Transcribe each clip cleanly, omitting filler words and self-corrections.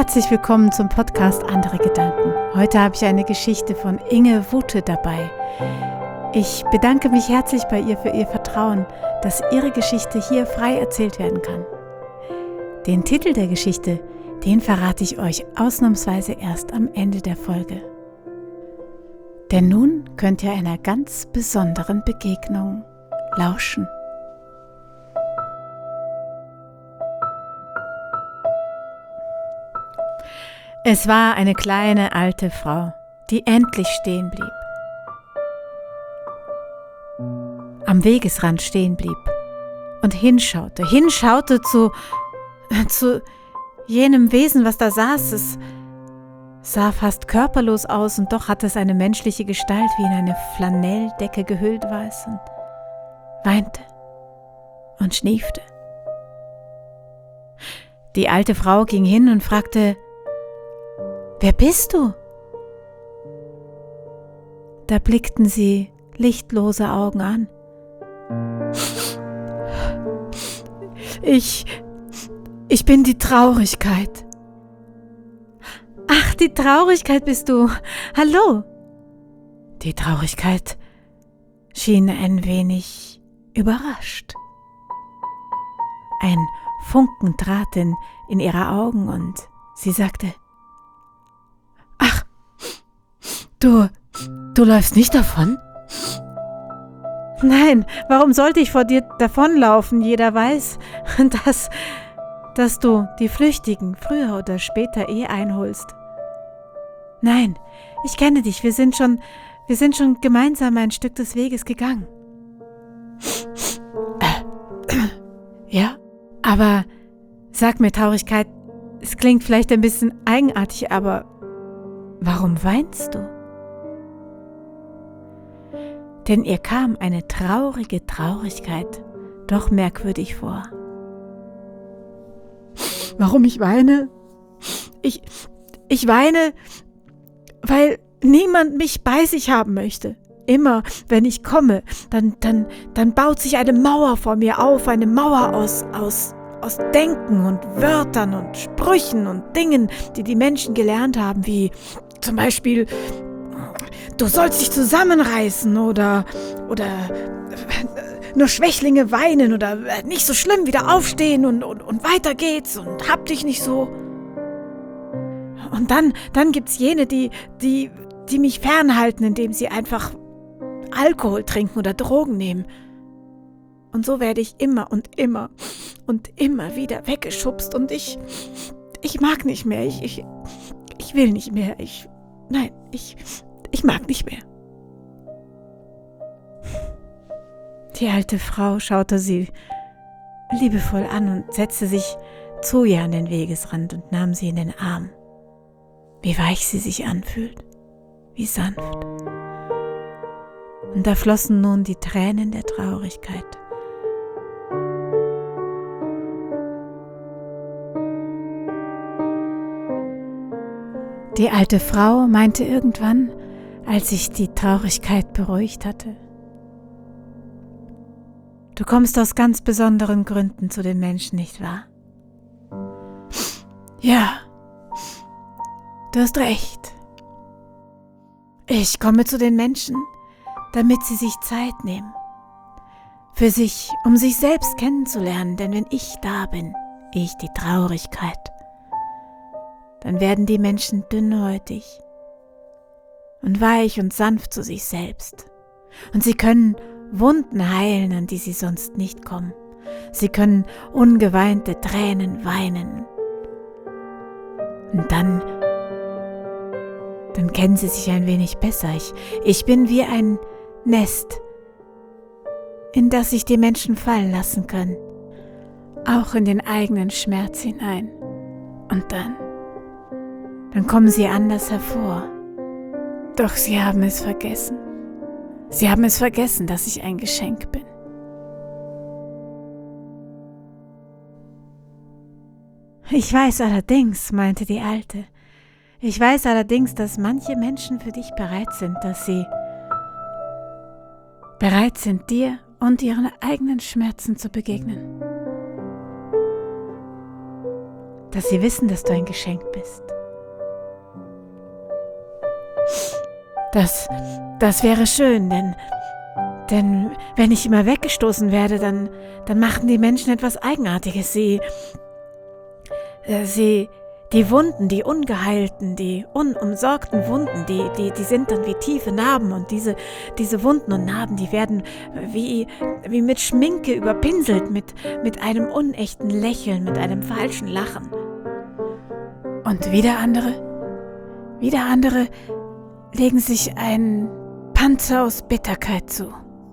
Herzlich willkommen zum Podcast Andere Gedanken. Heute habe ich eine Geschichte von Inge Wutte dabei. Ich bedanke mich herzlich bei ihr für ihr Vertrauen, dass ihre Geschichte hier frei erzählt werden kann. Den Titel der Geschichte, den verrate ich euch ausnahmsweise erst am Ende der Folge. Denn nun könnt ihr einer ganz besonderen Begegnung lauschen. Es war eine kleine alte Frau, die endlich stehen blieb. Am Wegesrand stehen blieb und hinschaute zu jenem Wesen, was da saß. Es sah fast körperlos aus und doch hatte es eine menschliche Gestalt, wie in eine Flanelldecke gehüllt war es und weinte und schniefte. Die alte Frau ging hin und fragte: »Wer bist du?« Da blickten sie lichtlose Augen an. Ich bin die Traurigkeit.« »Ach, die Traurigkeit bist du. Hallo.« Die Traurigkeit schien ein wenig überrascht. Ein Funken trat in ihre Augen und sie sagte: »Ach, du läufst nicht davon?« »Nein, warum sollte ich vor dir davonlaufen? Jeder weiß, dass du die Flüchtigen früher oder später einholst. Nein, ich kenne dich, wir sind schon gemeinsam ein Stück des Weges gegangen.« »Ja, aber sag mir, Traurigkeit, es klingt vielleicht ein bisschen eigenartig, aber warum weinst du?« Denn ihr kam eine traurige Traurigkeit doch merkwürdig vor. »Warum ich weine? Ich weine, weil niemand mich bei sich haben möchte. Immer, wenn ich komme, dann baut sich eine Mauer vor mir auf, eine Mauer aus Denken und Wörtern und Sprüchen und Dingen, die die Menschen gelernt haben, wie zum Beispiel: Du sollst dich zusammenreißen oder nur Schwächlinge weinen oder nicht so schlimm, wieder aufstehen und weiter geht's und hab dich nicht so. Und dann gibt's jene, die mich fernhalten, indem sie einfach Alkohol trinken oder Drogen nehmen. Und so werde ich immer und immer und immer wieder weggeschubst und ich mag nicht mehr, ich will nicht mehr, ich mag nicht mehr.« Die alte Frau schaute sie liebevoll an und setzte sich zu ihr an den Wegesrand und nahm sie in den Arm. Wie weich sie sich anfühlt, wie sanft. Und da flossen nun die Tränen der Traurigkeit. Die alte Frau meinte irgendwann, als sich die Traurigkeit beruhigt hatte: Du kommst aus ganz besonderen Gründen zu den Menschen, nicht wahr? Ja, du hast recht. Ich komme zu den Menschen, damit sie sich Zeit nehmen. Für sich, um sich selbst kennenzulernen, denn wenn ich da bin, ich die Traurigkeit, dann werden die Menschen dünnhäutig und weich und sanft zu sich selbst. Und sie können Wunden heilen, an die sie sonst nicht kommen. Sie können ungeweinte Tränen weinen. Und dann kennen sie sich ein wenig besser. Ich bin wie ein Nest, in das sich die Menschen fallen lassen können, auch in den eigenen Schmerz hinein. Und dann kommen sie anders hervor. Doch sie haben es vergessen. Sie haben es vergessen, dass ich ein Geschenk bin. Ich weiß allerdings, meinte die Alte, ich weiß allerdings, dass manche Menschen für dich bereit sind, dass sie bereit sind, dir und ihren eigenen Schmerzen zu begegnen. dass sie wissen, dass du ein Geschenk bist. Das wäre schön, denn wenn ich immer weggestoßen werde, dann machen die Menschen etwas Eigenartiges. Sie, die Wunden, die ungeheilten, die unumsorgten Wunden, die sind dann wie tiefe Narben, und diese Wunden und Narben, die werden wie mit Schminke überpinselt, mit einem unechten Lächeln, mit einem falschen Lachen. Und wieder andere legen sich einen Panzer aus Bitterkeit zu.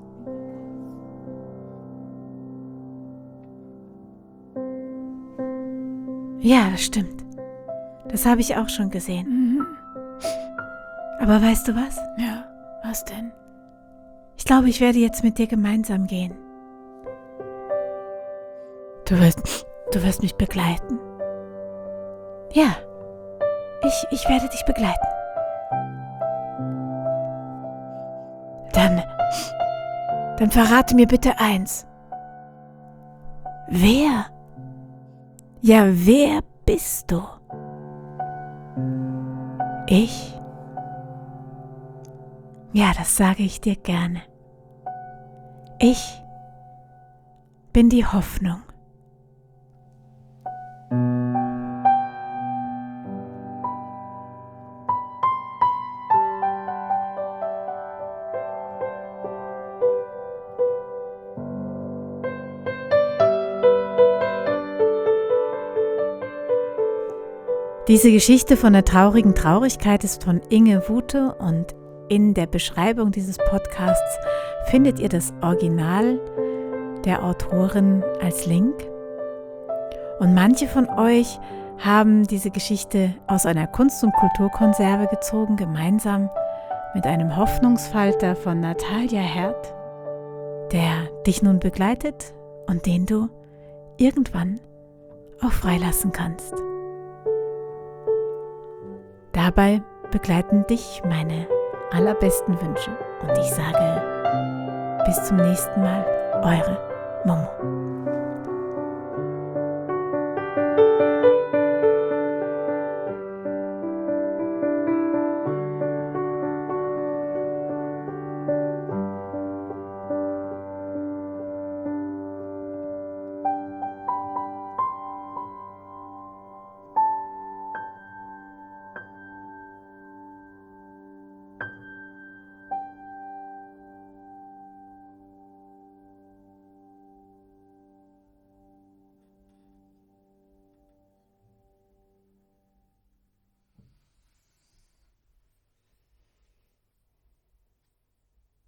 Ja, das stimmt. Das habe ich auch schon gesehen. Mhm. Aber weißt du was? Ja, was denn? Ich glaube, ich werde jetzt mit dir gemeinsam gehen. Du wirst mich begleiten. Ja, ich werde dich begleiten. Dann verrate mir bitte eins. Wer bist du? Ich? Ja, das sage ich dir gerne. Ich bin die Hoffnung. Diese Geschichte von der traurigen Traurigkeit ist von Inge Wute, und in der Beschreibung dieses Podcasts findet ihr das Original der Autorin als Link. Und manche von euch haben diese Geschichte aus einer Kunst- und Kulturkonserve gezogen, gemeinsam mit einem Hoffnungsfalter von Natalia Hert, der dich nun begleitet und den du irgendwann auch freilassen kannst. Dabei begleiten dich meine allerbesten Wünsche, und ich sage bis zum nächsten Mal, eure Momo.